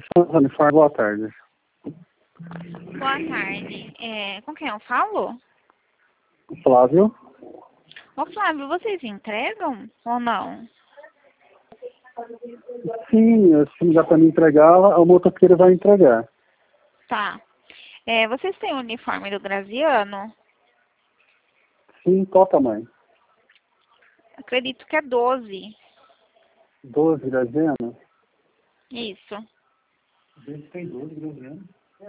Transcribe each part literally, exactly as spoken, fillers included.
São Uniforme, boa tarde. Boa tarde. É, com quem eu falo? Flávio? Ô Flávio, vocês entregam ou não? Sim, se já para me entregar, o motoqueiro vai entregar. Tá. É, vocês têm o uniforme do Graziano? Sim, qual tamanho? Acredito que é doze. doze Graziano? Isso. Tem doze Graziano?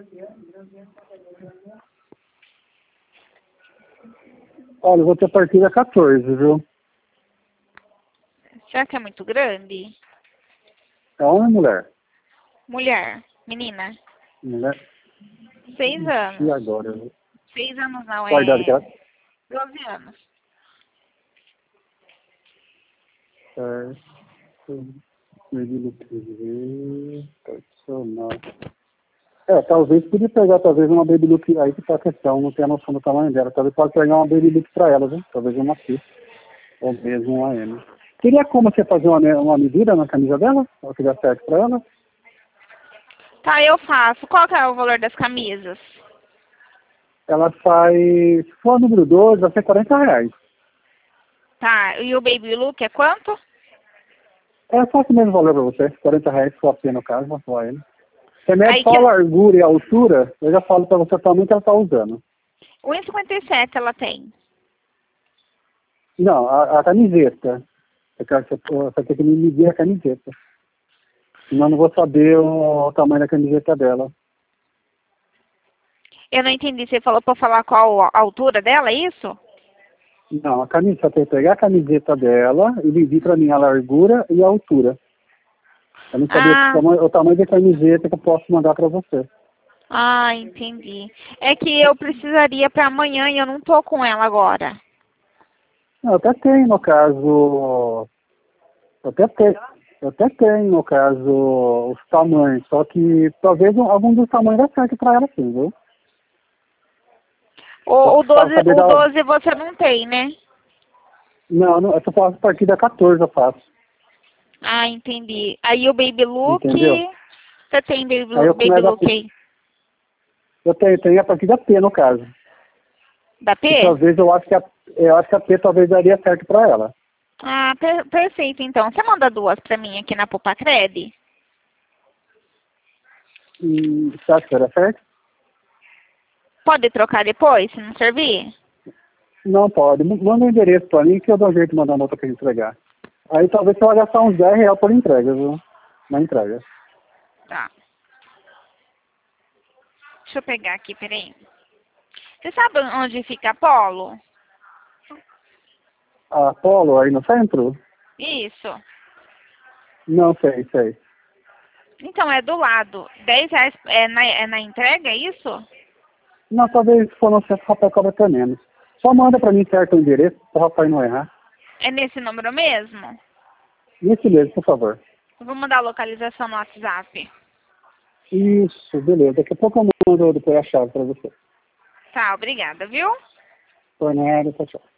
Olha, eu vou ter a partir da quatorze, viu? Será que é muito grande? É homem ou mulher? Mulher. Menina. Mulher. Seis E anos. agora? Seis anos não, Qual a idade que é ela... doze anos. Certo. Medida tradicional. É, talvez podia pegar talvez uma baby look aí que tá a questão, não tem a noção do tamanho dela. Talvez pode pegar uma baby look pra ela, viu? Talvez uma P, ou mesmo uma M. Teria como você fazer uma, uma medida na camisa dela? Ou que dá certo pra ela? Tá, eu faço. Qual que é o valor das camisas? Ela sai, se for a número doze, vai ser quarenta reais. Tá, e o Baby Look é quanto? É só o mesmo valor pra você, quarenta reais só a P no caso, só a M. Você mede Aí só que a largura e a altura, eu já falo pra você o tamanho que ela tá usando. um e cinquenta e sete ela tem. Não, a, a camiseta. Eu quero que você, você tem que me medir a camiseta. Senão eu não vou saber o, o tamanho da camiseta dela. Eu não entendi. Você falou pra falar qual a altura dela, é isso? Não, a camiseta, tem que pegar a camiseta dela e medir pra mim a largura e a altura. Eu não sabia Ah, o tamanho, o tamanho da camiseta que eu posso mandar pra você. ah, entendi. É que eu precisaria pra amanhã e eu não tô com ela agora. Não, eu até tenho, no caso... Eu até tenho, eu até tenho, no caso, os tamanhos. Só que talvez um- algum dos tamanhos dá certo pra ela sim, viu? Só O, o que pra doze, saber o da... doze você não tem, né? Não, não, eu só faço a partir da quatorze, eu faço. Ah, entendi. Aí o Baby Look, Entendeu? você tem Baby, Aí eu baby começo a... Look aí? Eu tenho, tenho a partir da P, no caso. Da E P? talvez eu acho que a, eu acho que a P talvez daria certo pra ela. Ah, per perfeito, então. Você manda duas pra mim aqui na Popacred? E você acha que daria certo? Pode trocar depois, se não servir? Não pode. Manda o endereço pra mim que eu dou um jeito de mandar uma outra pra entregar. Aí talvez você vai gastar uns dez reais por entrega, viu? Na entrega. Tá. Deixa eu pegar aqui, peraí. Você sabe onde fica Apolo? A Polo aí no centro? Isso. Não sei, sei. Então, é do lado. Dez reais é na, é na entrega, é isso? Não, talvez se for no centro, o rapaz cobra até menos. Só manda pra mim certo o endereço, para o rapaz não errar. É nesse número mesmo? Isso mesmo, por favor. Eu vou mandar a localização no WhatsApp. Isso, beleza. Daqui a pouco eu mando depois a chave pra você. Tá, obrigada, viu? Por nada, tchau, tchau.